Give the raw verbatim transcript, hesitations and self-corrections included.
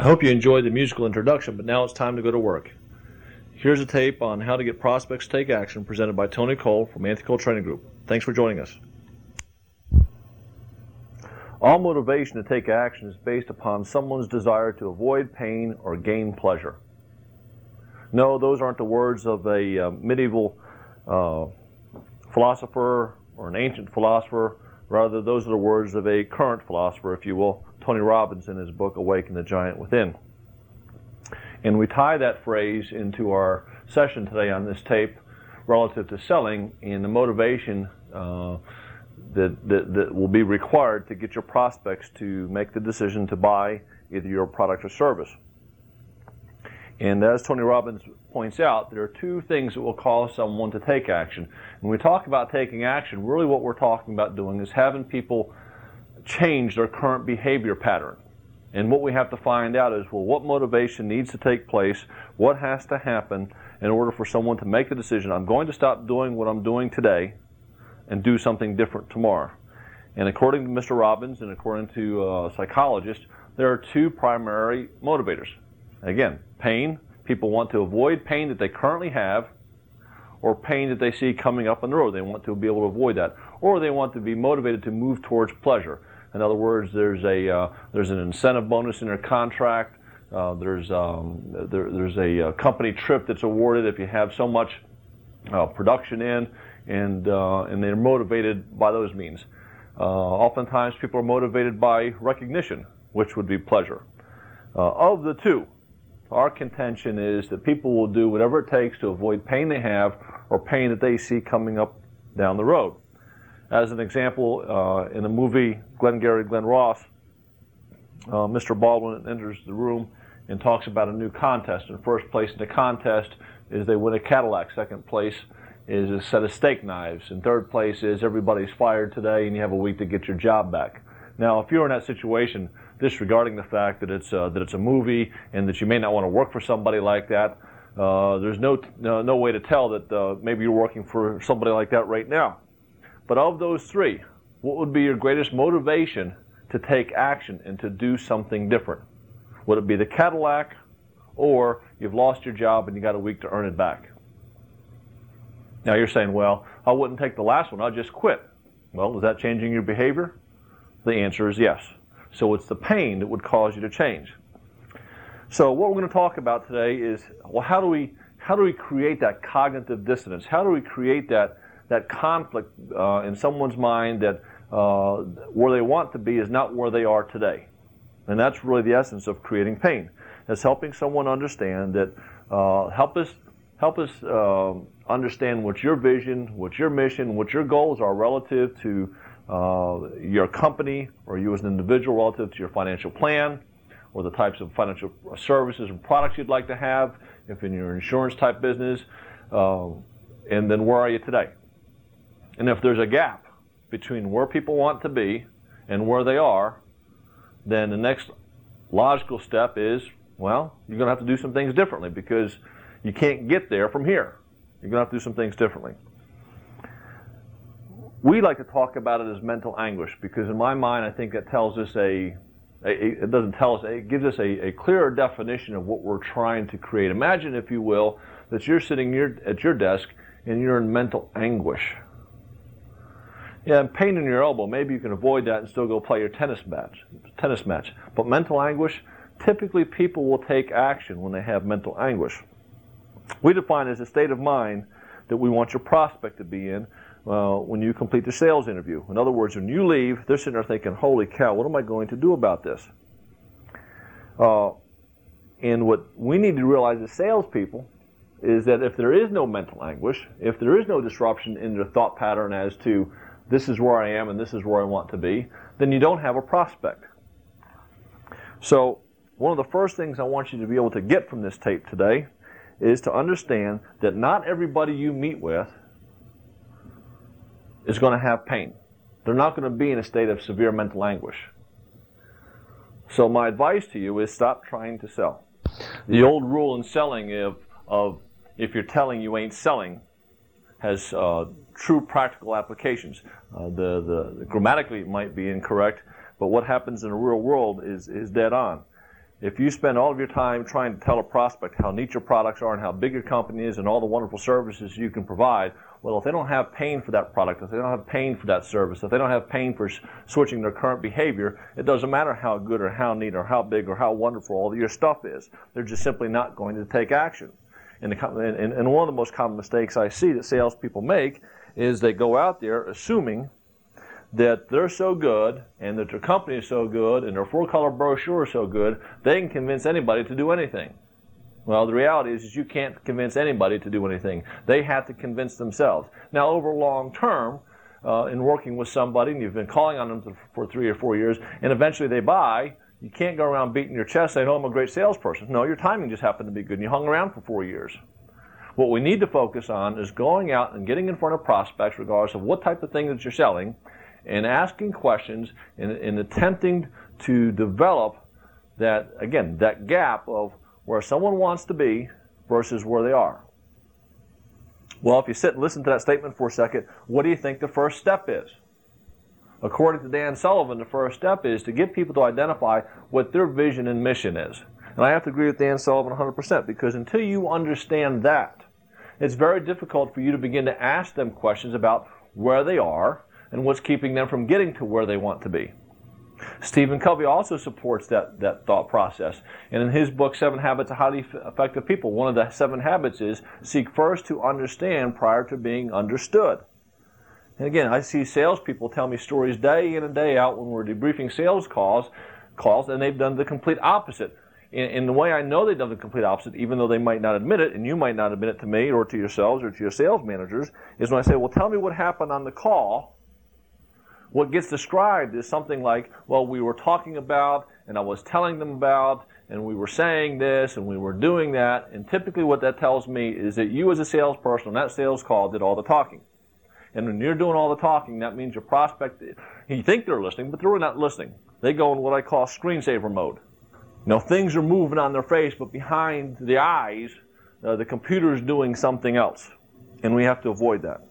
hope you enjoyed the musical introduction, but now it's time to go to work. Here's a tape on how to get prospects to take action presented by Tony Cole from Anthony Cole Training Group. Thanks for joining us. All motivation to take action is based upon someone's desire to avoid pain or gain pleasure. No, those aren't the words of a uh, medieval uh, philosopher or an ancient philosopher. Rather, those are the words of a current philosopher, if you will, Tony Robbins, in his book, Awaken the Giant Within. And we tie that phrase into our session today on this tape relative to selling and the motivation uh, that, that, that will be required to get your prospects to make the decision to buy either your product or service. And as Tony Robbins points out, there are two things that will cause someone to take action. When we talk about taking action, really what we're talking about doing is having people change their current behavior pattern. And what we have to find out is, well, what motivation needs to take place, what has to happen in order for someone to make the decision, I'm going to stop doing what I'm doing today and do something different tomorrow. And according to Mister Robbins and according to uh, psychologists, there are two primary motivators. Again, pain. People want to avoid pain that they currently have, or pain that they see coming up on the road. They want to be able to avoid that. Or they want to be motivated to move towards pleasure. In other words, there's a uh, there's an incentive bonus in their contract. Uh, there's um, there, there's a uh, company trip that's awarded if you have so much uh, production in, and uh, and they're motivated by those means. Uh, oftentimes, people are motivated by recognition, which would be pleasure. Uh, of the two, our contention is that people will do whatever it takes to avoid pain they have or pain that they see coming up down the road. As an example, uh, in the movie Glengarry Glen Ross, uh, Mister Baldwin enters the room and talks about a new contest. And first place in the contest is they win a Cadillac. Second place is a set of steak knives. And third place is everybody's fired today and you have a week to get your job back. Now, if you're in that situation, disregarding the fact that it's uh, that it's a movie and that you may not want to work for somebody like that, uh, there's no, no no way to tell that uh, maybe you're working for somebody like that right now. But of those three, what would be your greatest motivation to take action and to do something different? Would it be the Cadillac, or you've lost your job and you got a week to earn it back? Now you're saying, well, I wouldn't take the last one, I'll just quit. Well, is that changing your behavior? The answer is yes. So it's the pain that would cause you to change. So what we're going to talk about today is, well, how do we how do we create that cognitive dissonance? How do we create that that conflict uh, in someone's mind that uh, where they want to be is not where they are today? And that's really the essence of creating pain. It's helping someone understand that, uh, help us help us uh, understand what your vision, what your mission, what your goals are relative to uh, your company or you as an individual relative to your financial plan or the types of financial services and products you'd like to have if in your insurance type business, uh, and then where are you today? And if there's a gap between where people want to be and where they are, then the next logical step is, well, you're going to have to do some things differently because you can't get there from here. You're going to have to do some things differently. We like to talk about it as mental anguish because in my mind I think that tells us a, a it doesn't tell us, it gives us a, a clearer definition of what we're trying to create. Imagine, if you will, that you're sitting here at your desk and you're in mental anguish. Yeah, pain in your elbow, maybe you can avoid that and still go play your tennis match. Tennis match. But mental anguish, typically people will take action when they have mental anguish. We define it as a state of mind that we want your prospect to be in uh, when you complete the sales interview. In other words, when you leave, they're sitting there thinking, holy cow, what am I going to do about this? Uh, and what we need to realize as salespeople is that if there is no mental anguish, if there is no disruption in their thought pattern as to this is where I am and this is where I want to be, then you don't have a prospect. So one of the first things I want you to be able to get from this tape today is to understand that not everybody you meet with is going to have pain. They're not going to be in a state of severe mental anguish. So my advice to you is stop trying to sell. The old rule in selling of, of if you're telling, you ain't selling has uh, true practical applications. Uh, the, the, the grammatically it might be incorrect, but what happens in the real world is, is dead on. If you spend all of your time trying to tell a prospect how neat your products are and how big your company is and all the wonderful services you can provide, well, if they don't have pain for that product, if they don't have pain for that service, if they don't have pain for switching their current behavior, it doesn't matter how good or how neat or how big or how wonderful all your stuff is. They're just simply not going to take action. And, the, and, and one of the most common mistakes I see that salespeople make is they go out there assuming that they're so good and that their company is so good and their four-color brochure is so good, they can convince anybody to do anything. Well, the reality is, is you can't convince anybody to do anything. They have to convince themselves. Now, over long term, uh, in working with somebody, and you've been calling on them for three or four years, and eventually they buy, you can't go around beating your chest saying, oh, I'm a great salesperson. No, your timing just happened to be good, and you hung around for four years. What we need to focus on is going out and getting in front of prospects, regardless of what type of thing that you're selling, and asking questions and, and attempting to develop that, again, that gap of where someone wants to be versus where they are. Well, if you sit and listen to that statement for a second, what do you think the first step is? According to Dan Sullivan, the first step is to get people to identify what their vision and mission is. And I have to agree with Dan Sullivan one hundred percent, because until you understand that, it's very difficult for you to begin to ask them questions about where they are and what's keeping them from getting to where they want to be. Stephen Covey also supports that, that thought process. And in his book, Seven Habits of Highly Effective People, one of the seven habits is seek first to understand prior to being understood. And again, I see salespeople tell me stories day in and day out when we're debriefing sales calls, calls and they've done the complete opposite. In, in the way I know they've done the complete opposite, even though they might not admit it, and you might not admit it to me or to yourselves or to your sales managers, is when I say, well, tell me what happened on the call. What gets described is something like, well, we were talking about, and I was telling them about, and we were saying this, and we were doing that, and typically what that tells me is that you as a salesperson on that sales call did all the talking. And when you're doing all the talking, that means your prospect, you think they're listening, but they're really not listening. They go in what I call screensaver mode. Now, things are moving on their face, but behind the eyes, uh, the computer is doing something else, and we have to avoid that.